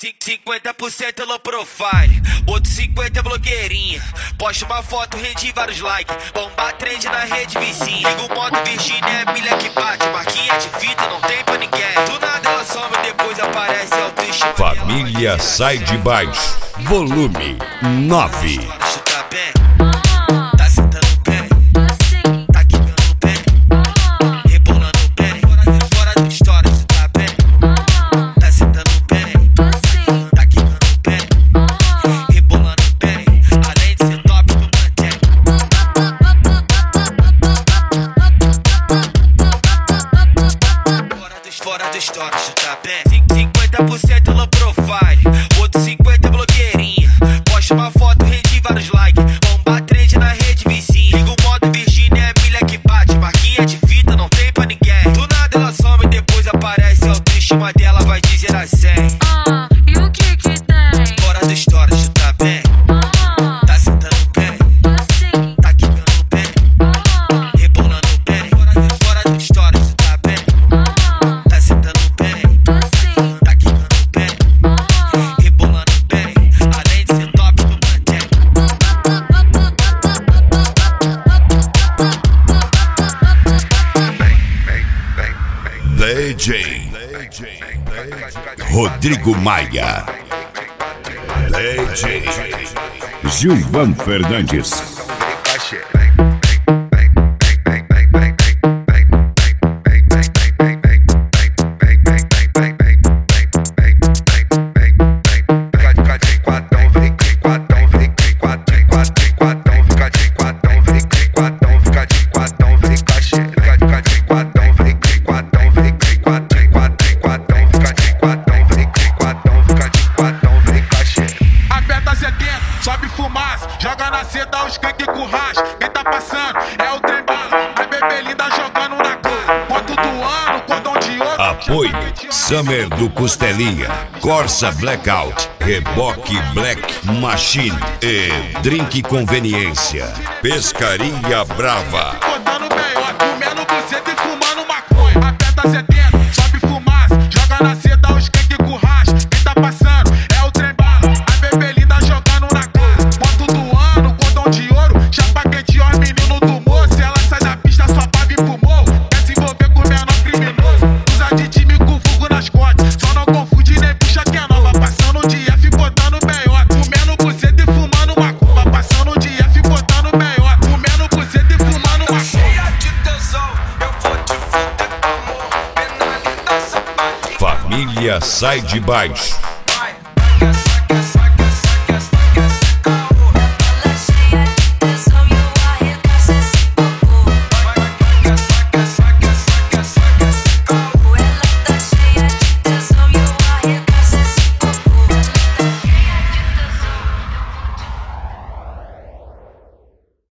50% low profile, outro 50% é blogueirinha. Posta uma foto, rende vários likes. Bomba trend na rede vizinha. Liga o modo Virgínia, é milha que bate. Marquinha de fita, não tem pra ninguém. Do nada ela some, depois aparece autoestima. Família Sai de Baixo, volume 9. Chuta bem, tá sentando bem, tá quicando bem, rebolando bem, fora da história, chuta bem, tá sentando bem, tá quicando bem, rebolando bem, além de ser top, tu mantém. Fora da história, chuta bem, 50% low profile, outro 50% é blogueirinha. Posta uma foto, rende vários likes. Bomba trend na rede vizinha. Liga o modo Virgínia, é milha que bate. Marquinha de fita, não tem pra ninguém. Do nada ela some, depois aparece. A autoestima dela vai de 0 a 100. E o que que tem? Fora da história, chuta bem, tá sentando bem, tá quicando bem, rebolando bem. Fora da história, chuta bem, tá sentando bem, tá quicando bem, rebolando bem, além de ser top, tu mantém. DJ Rodrigo Maia, DJ Gilvan Fernandes. Sobe fumaça, joga na seda os canque com racha. Quem tá passando é o trem bala, a bebê linda jogando na cara. Moto do ano, cordão de ouro. Apoio Summer do Costelinha, Corsa Blackout, Reboque Black Machine e Drink Conveniência. Pescaria Brava. Botando meiota, comendo buceta e fumando maconha. Aperta 70, sobe fumaça, joga na seda os canque com racha. Quem tá passando é o trem bala, a bebê linda jogando na cara. Moto do ano, cordão de ouro, chapa quente, ó, menino do moço. Ela sai da pista só pra vir pro morro. Quer se envolver com o menor criminoso. Usa de time com fogo nas costas. Só não confunde nem puxa que é nova. Passando de F botando meiota, comendo buceta e fumando maconha. Passando de F botando meiota, comendo buceta e fumando maconha. Cheia de tesão, eu vou te fuder, amor. Penalidade, sapatinho. Família Sai de Baixo,